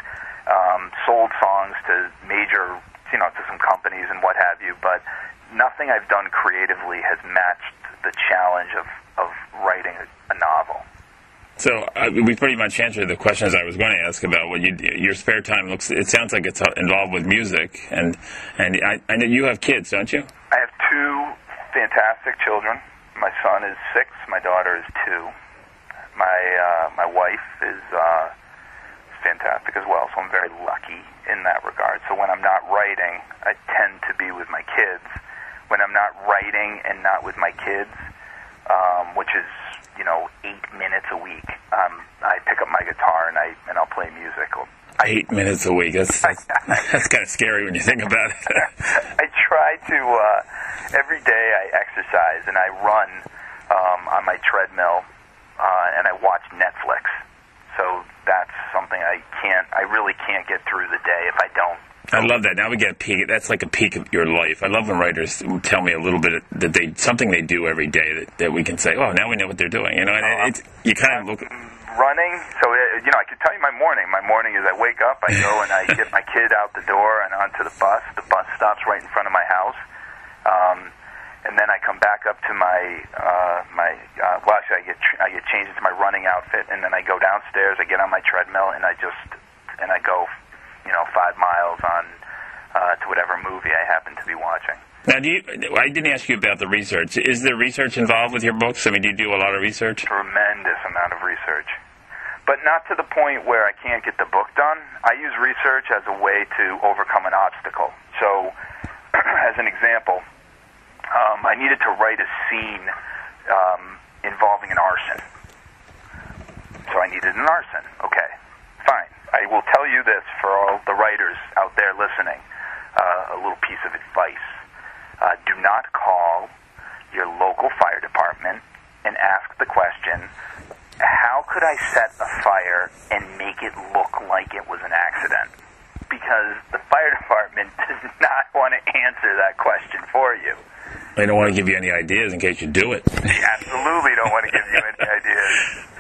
sold songs to major, to some companies and what have you. But nothing I've done creatively has matched the challenge of writing a novel. So we pretty much answered the questions I was going to ask about what your spare time looks. It sounds like it's involved with music, and I know you have kids, don't you? I have 2 fantastic children. My son is 6. My daughter is 2. My wife is fantastic as well. So I'm very lucky in that regard. So when I'm not writing, I tend to be with my kids. When I'm not writing and not with my kids, which is 8 minutes a week, I pick up my guitar and I'll play music. 8 minutes a week. That's kind of scary when you think about it. I try to every day I exercise and I run on my treadmill and I watch Netflix. So that's something I really can't get through the day if I don't I love that. Now we get a peek. That's like a peek of your life. I love when writers tell me a little bit that something they do every day that we can say, oh, now we know what they're doing. You know, and you kind of look. Running, so I can tell you my morning. My morning is I wake up, I go and I get my kid out the door and onto the bus. The bus stops right in front of my house, and then I come back up to I get changed into my running outfit, and then I go downstairs. I get on my treadmill and I go, 5 miles on to whatever movie I happen to be watching. Now, I didn't ask you about the research. Is there research involved with your books? I mean, do you do a lot of research? Tremendous amount of research. But not to the point where I can't get the book done. I use research as a way to overcome an obstacle. So, as an example, I needed to write a scene involving an arson. So I needed an arson. Okay, fine. I will tell you this for all the writers out there listening, a little piece of advice. Do not call your local fire department and ask the question, how could I set a fire and make it look like it was an accident? Because the fire department does not want to answer that question for you. They don't want to give you any ideas in case you do it. They absolutely don't want to give you any ideas.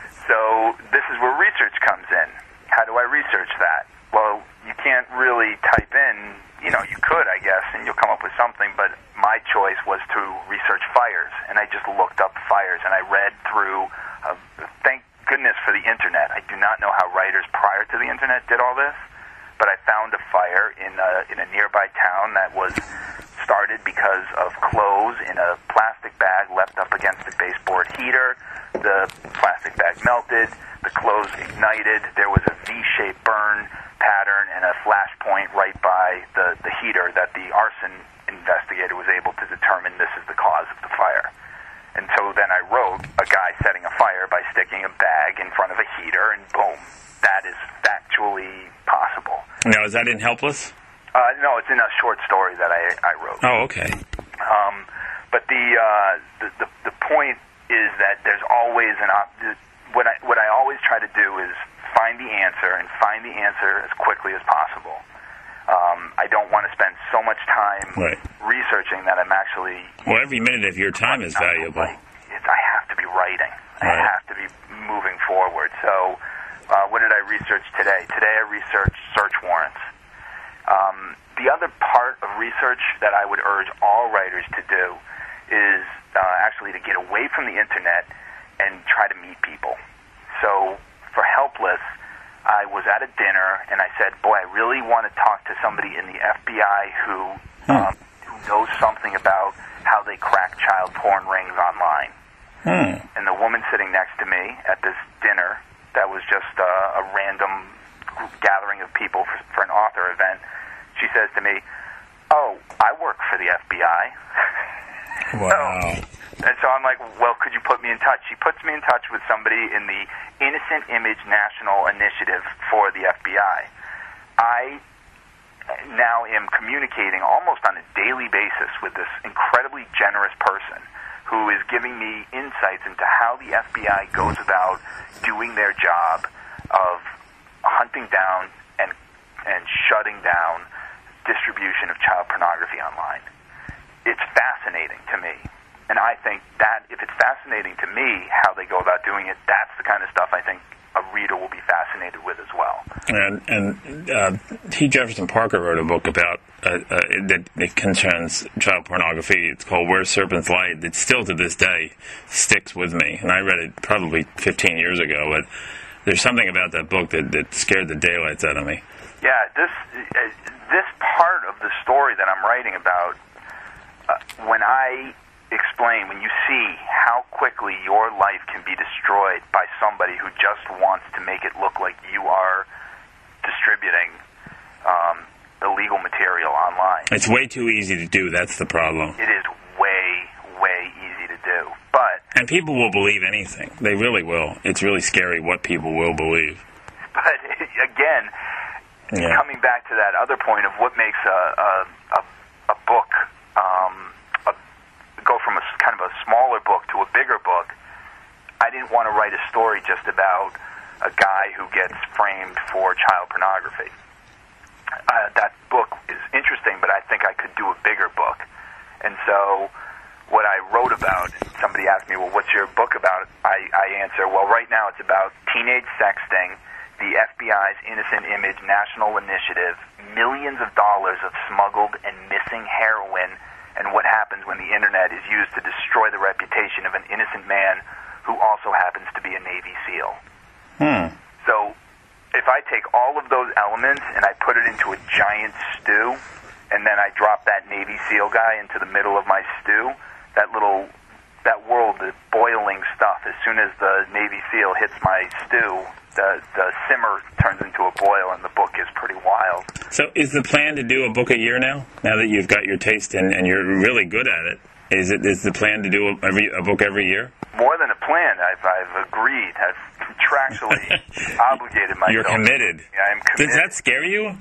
So this is where research comes in. How do I research that? Well, you can't really type in, you could, I guess, and you'll come up with something, but my choice was to research fires, and I just looked up fires, and I read through, thank goodness for the internet. I do not know how writers prior to the internet did all this, but I found a fire in a nearby town that was started because of clothes in a plastic bag left up against a baseboard heater. The plastic bag melted, the clothes ignited, there was a V-shaped burn pattern and a flash point right by the heater that the arson investigator was able to determine this is the cause of the fire. And so then I wrote a guy setting a fire by sticking a bag in front of a heater, and boom, that is factually possible. Now, is that in Helpless? No, it's in a short story that I wrote. Oh, okay. But the point is that there's always what I always try to do is find the answer as quickly as possible. I don't want to spend so much time researching that I'm actually... Well, every minute of your time is valuable. I have to be writing. I have to be moving forward. So what did I research today? Today I researched search warrants. The other part of research that I would urge all writers to do is actually to get away from the internet and try to meet people. So for Helpless, I was at a dinner and I said, boy, I really want to talk to somebody in the FBI who knows something about how they crack child porn rings online. And the woman sitting next to me at this dinner, that was just a random gathering of people for an author event, she says to me, oh, I work for the FBI. Wow. And so I'm like, well, could you put me in touch? She puts me in touch with somebody in the Innocent Image National Initiative for the FBI. I now am communicating almost on a daily basis with this incredibly generous person who is giving me insights into how the FBI goes about doing their job of hunting down and shutting down distribution of child pornography online. It's fascinating to me. And I think that if it's fascinating to me how they go about doing it, that's the kind of stuff I think a reader will be fascinated with as well. And T. Jefferson Parker wrote a book about that concerns child pornography. It's called Where Serpents Light. It still to this day sticks with me. And I read it probably 15 years ago, but there's something about that book that scared the daylights out of me. Yeah, this part of the story that I'm writing about, when I explain, when you see how quickly your life can be destroyed by somebody who just wants to make it look like you are distributing illegal material online. It's way too easy to do. That's the problem. It is way easy to do. And people will believe anything. They really will. It's really scary what people will believe. But again, coming back to that other point of what makes a book go from a kind of a smaller book to a bigger book, I didn't want to write a story just about a guy who gets framed for child pornography. that book is interesting, but I think I could do a bigger book. And so what I wrote about, and somebody asked me, well, what's your book about? I answer, well, right now it's about teenage sexting, the FBI's Innocent Image National Initiative, millions of dollars of smuggled and missing heroin, and what happens when the Internet is used to destroy the reputation of an innocent man who also happens to be a Navy SEAL. So if I take all of those elements and I put it into a giant stew, and then I drop that Navy SEAL guy into the middle of my stew, that world, the boiling stuff, as soon as the Navy SEAL hits my stew, the simmer turns into a boil, and the book is pretty wild. So is the plan to do a book a year now that you've got your taste and you're really good at it? Is the plan to do a book every year? More than a plan. I've agreed. I've contractually obligated myself. You're committed. Yeah, I'm committed. Does that scare you?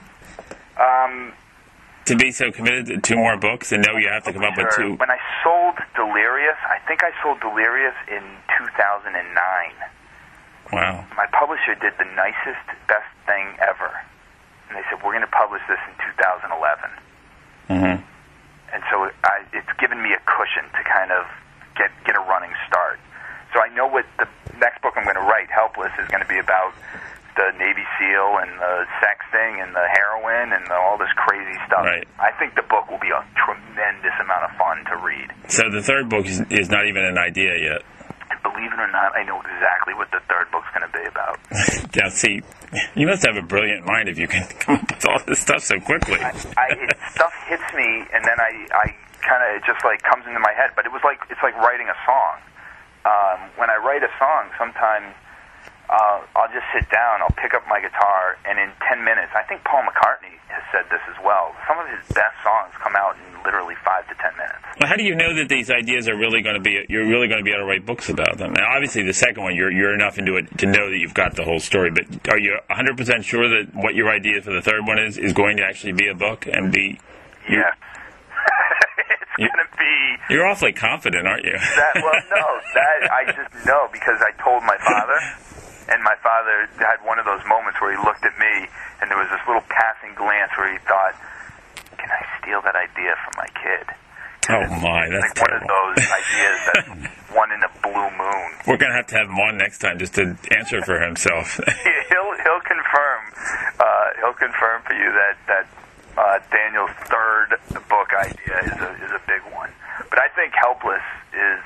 To be so committed to 2 more books and know you have to come up with 2? When I sold Delirious, I think I sold Delirious in 2009. Wow. My publisher did the nicest, best thing ever. And they said, we're going to publish this in 2011. Mm-hmm. And so it's given me a cushion to kind of get a running start. So I know what the next book I'm going to write, Helpless, is going to be about the Navy SEAL and the sexting and the heroin and all this crazy stuff. Right. I think the book will be a tremendous amount of fun to read. So the third book is not even an idea yet. And believe it or not, I know exactly what the third book's going to be about. Now, see, you must have a brilliant mind if you can come up with all this stuff so quickly. Stuff hits me, and then I kind of, it just like comes into my head. But it's like writing a song. When I write a song, sometimes I'll just sit down, I'll pick up my guitar, and in 10 minutes, I think Paul McCartney has said this as well, some of his best songs come out in literally 5 to 10 minutes. Well, how do you know that these ideas are really going to be, you're really going to be able to write books about them? Now, obviously, the second one, you're enough into it to know that you've got the whole story, but are you 100% sure that what your idea for the third one is going to actually be a book and be... Yes. It's going to be... You're awfully confident, aren't you? I just know because I told my father, and my father had one of those moments where he looked at me, and there was this little passing glance where he thought, can I steal that idea from my kid? Oh, my, that's like terrible. One of those ideas that's one in a blue moon. We're going to have him on next time just to answer for himself. He'll confirm. He'll confirm for you that Daniel's third book idea is a big one. But I think Helpless is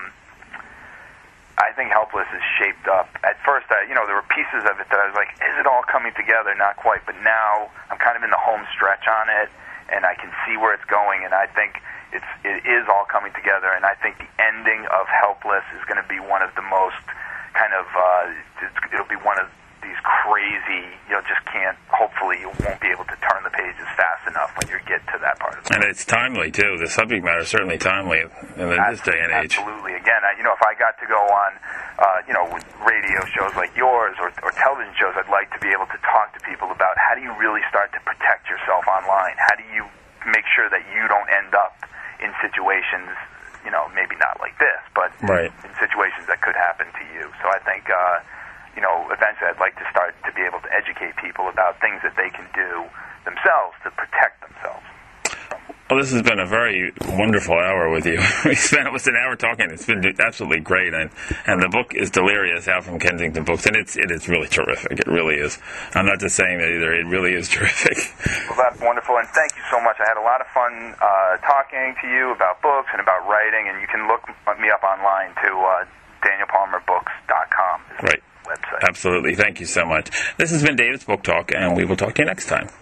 shaped up. At first, there were pieces of it that I was like, is it all coming together? Not quite. But now I'm kind of in the home stretch on it, and I can see where it's going, and I think it is all coming together. And I think the ending of Helpless is going to be one of the most kind of it'll be one of these crazy, just can't, hopefully you won't be able to turn the pages fast enough when you get to that part of it. And it's timely, too. The subject matter is certainly timely in this day and age. Absolutely. Again, if I got to go on, with radio shows like yours or television shows, I'd like to be able to talk to people about how do you really start to protect yourself online? How do you make sure that you don't end up in situations, maybe not like this, but in situations that could happen to you. So I think, eventually I'd like to start to be able to educate people about things that they can do themselves to protect themselves. Well, this has been a very wonderful hour with you. We spent almost an hour talking. It's been absolutely great. And the book is Delirious, out from Kensington Books, and it is really terrific. It really is. I'm not just saying that either. It really is terrific. Well, that's wonderful, and thank you so much. I had a lot of fun talking to you about books and about writing, and you can look me up online to DanielPalmerBooks.com. Right. Website. Absolutely. Thank you so much. This has been David's Book Talk, and we will talk to you next time.